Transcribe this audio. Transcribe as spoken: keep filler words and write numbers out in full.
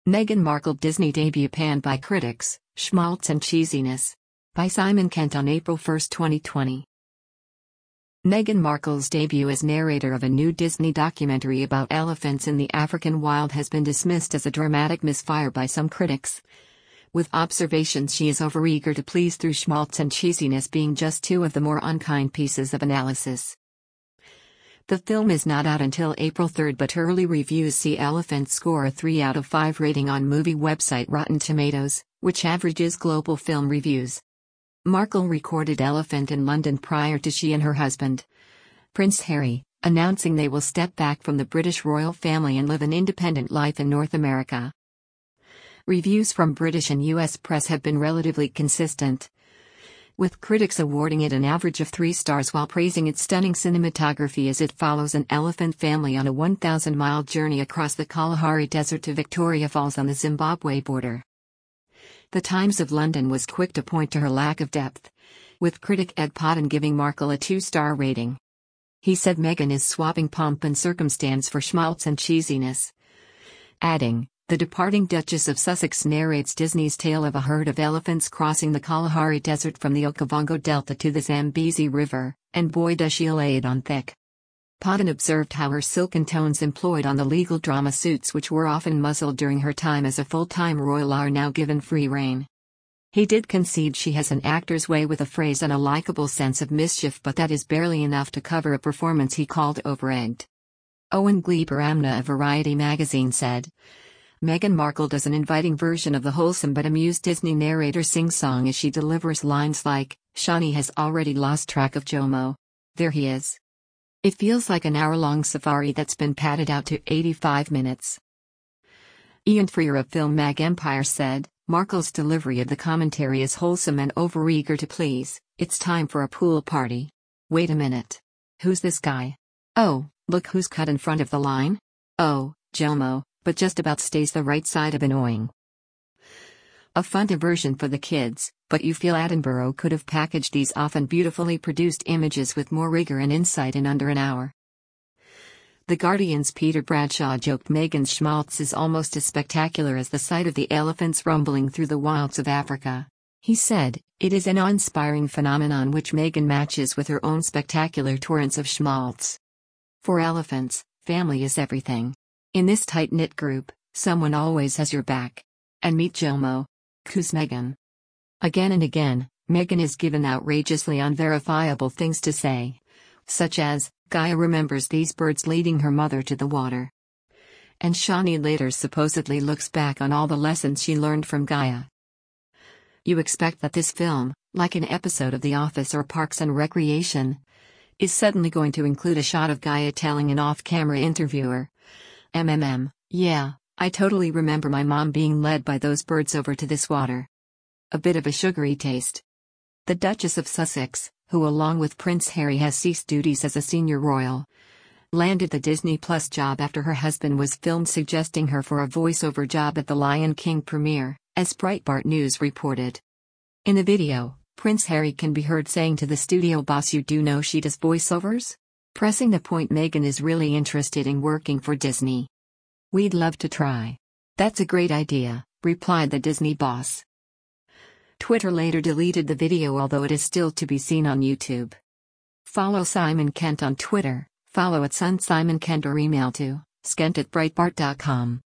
Meghan Markle Disney debut panned by critics, schmaltz and cheesiness. By Simon Kent on April first, twenty twenty. Meghan Markle's debut as narrator of a new Disney documentary about elephants in the African wild has been dismissed as a dramatic misfire by some critics, with observations she is overeager to please through schmaltz and cheesiness being just two of the more unkind pieces of analysis. The film is not out until April third, but early reviews see Elephant score a three out of five rating on movie website Rotten Tomatoes, which averages global film reviews. Markle recorded Elephant in London prior to she and her husband, Prince Harry, announcing they will step back from the British royal family and live an independent life in North America. Reviews from British and U S press have been relatively consistent, with critics awarding it an average of three stars while praising its stunning cinematography as it follows an elephant family on a one thousand mile journey across the Kalahari Desert to Victoria Falls on the Zimbabwe border. The Times of London was quick to point to her lack of depth, with critic Ed Potton giving Markle a two-star rating. He said Meghan is swapping pomp and circumstance for schmaltz and cheesiness, adding, "The departing Duchess of Sussex narrates Disney's tale of a herd of elephants crossing the Kalahari Desert from the Okavango Delta to the Zambezi River, and boy does she lay it on thick." Potton observed how her silken tones employed on the legal drama suits, which were often muzzled during her time as a full-time royal, are now given free rein. He did concede she has an actor's way with a phrase and a likable sense of mischief, but that is barely enough to cover a performance he called over-egged. Owen Gleiber-Amna of Variety magazine said, "Meghan Markle does an inviting version of the wholesome but amused Disney narrator sing-song as she delivers lines like, 'Shawnee has already lost track of Jomo. There he is.' It feels like an hour-long safari that's been padded out to eighty-five minutes. Ian Freer of Film Mag Empire said, "Markle's delivery of the commentary is wholesome and overeager to please. It's time for a pool party. Wait a minute. Who's this guy? Oh, look who's cut in front of the line. Oh, Jomo, but just about stays the right side of annoying." A fun diversion for the kids, but you feel Attenborough could have packaged these often beautifully produced images with more rigor and insight in under an hour. The Guardian's Peter Bradshaw joked Meghan's schmaltz is almost as spectacular as the sight of the elephants rumbling through the wilds of Africa. He said, "It is an awe-inspiring phenomenon which Meghan matches with her own spectacular torrents of schmaltz. For elephants, family is everything. In this tight-knit group, someone always has your back. And meet Jomo. Who's Meghan?" Again and again, Meghan is given outrageously unverifiable things to say, such as, "Gaia remembers these birds leading her mother to the water." And Shawnee later supposedly looks back on all the lessons she learned from Gaia. You expect that this film, like an episode of The Office or Parks and Recreation, is suddenly going to include a shot of Gaia telling an off-camera interviewer, "MMM, yeah, I totally remember my mom being led by those birds over to this water." A bit of a sugary taste. The Duchess of Sussex, who along with Prince Harry has ceased duties as a senior royal, landed the Disney Plus job after her husband was filmed suggesting her for a voiceover job at the Lion King premiere, as Breitbart News reported. In the video, Prince Harry can be heard saying to the studio boss, "You do know she does voiceovers?" pressing the point Meghan is really interested in working for Disney. "We'd love to try." "That's a great idea," replied the Disney boss. Twitter later deleted the video, although it is still to be seen on YouTube. Follow Simon Kent on Twitter, follow at Sun Simon Kent, or email to skent at breitbart dot com.